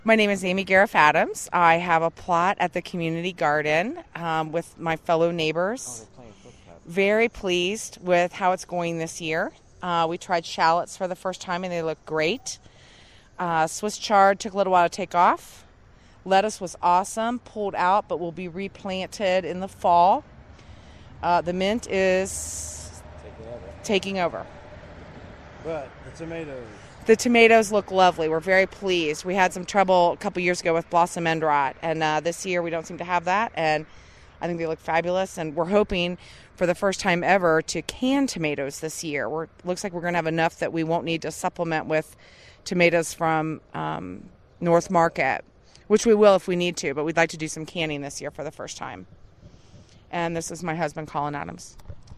My name is Amy Gariff Adams. I have a plot at the community garden with my fellow neighbors. Very pleased with how it's going this year. We tried shallots for the first time and they look great. Swiss chard took a little while to take off. Lettuce was awesome, pulled out, but will be replanted in the fall. The mint is taking over. But the tomatoes. The tomatoes look lovely. We're very pleased. We had some trouble a couple years ago with blossom end rot, and this year we don't seem to have that, and I think they look fabulous, and we're hoping for the first time ever to can tomatoes this year. Looks like we're going to have enough that we won't need to supplement with tomatoes from North Market, which we will if we need to, but we'd like to do some canning this year for the first time. And this is my husband, Colin Adams.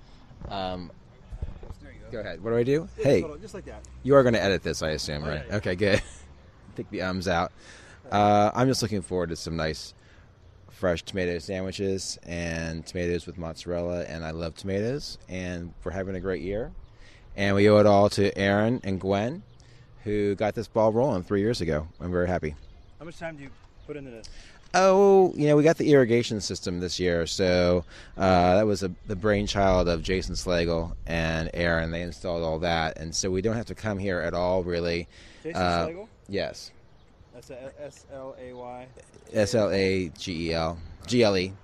Go ahead. What do I do? Hey, Just like that. you are going to edit this, I assume, right? yeah. Okay, good. Take the ums out. I'm just looking forward to some nice fresh tomato sandwiches and tomatoes with mozzarella, and I love tomatoes, and we're having a great year. And we owe it all to Aaron and Gwen, who got this ball rolling 3 years ago. I'm very happy. How much time do you put into this? Oh, we got the irrigation system this year, so that was the brainchild of Jason Slagle and Aaron. They installed all that, and so we don't have to come here at all, really. Jason Slagle? Yes. That's S-L-A-Y? S-L-A-G-E-L. G-L-E.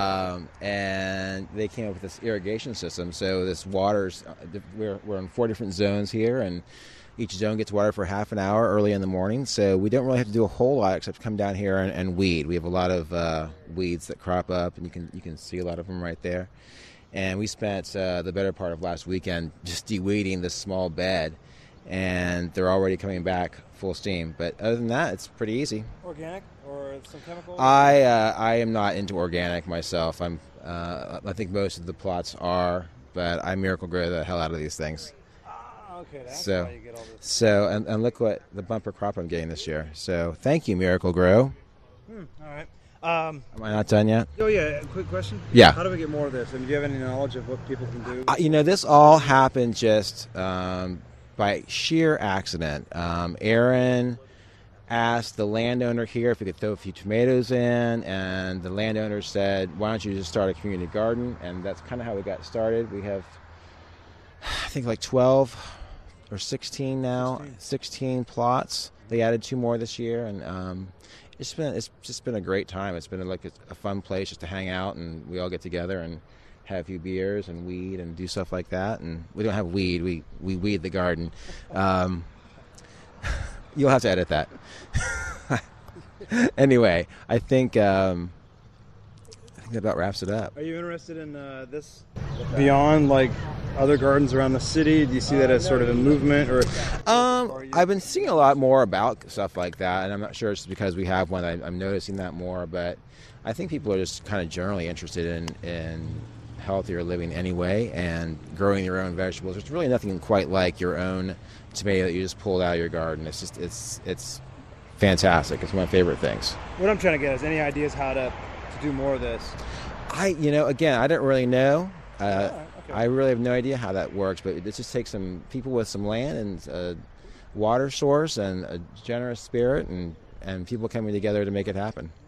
And they came up with this irrigation system, so this water's, we're in 4 different zones here, and each zone gets water for half an hour early in the morning, so we don't really have to do a whole lot except come down here and weed. We have a lot of weeds that crop up, and you can see a lot of them right there. And we spent the better part of last weekend just de-weeding this small bed, and they're already coming back full steam. But other than that, it's pretty easy. Organic or some chemical? I am not into organic myself. I think most of the plots are, but I miracle grow the hell out of these things. Okay, that's So, why you get all this. and look what the bumper crop I'm getting this year. So thank you, Miracle Grow. All right. Am I not done yet? Oh, yeah, quick question. Yeah. How do we get more of this? And do you have any knowledge of what people can do? This all happened just by sheer accident. Aaron asked the landowner here if he could throw a few tomatoes in, and the landowner said, why don't you just start a community garden? And that's kind of how we got started. We have, I think, like 12 or 16 now, 16 plots. They added 2 more this year, and it's just been a great time. It's been like a fun place just to hang out, and we all get together and have a few beers and weed and do stuff like that. And we don't have weed; we weed the garden. You'll have to edit that. Anyway, I think that about wraps it up. Are you interested in this beyond, like, other gardens around the city? Do you see that as sort of a movement? Or I've been seeing a lot more about stuff like that, and I'm not sure it's because we have one. I'm noticing that more, but I think people are just kind of generally interested in healthier living anyway, and growing your own vegetables. There's really nothing quite like your own tomato that you just pulled out of your garden. It's fantastic. It's one of my favorite things. what I'm trying to get is any ideas how to do more of this? Again, I don't really know. Okay. I really have no idea how that works, but it just takes some people with some land and a water source and a generous spirit and people coming together to make it happen.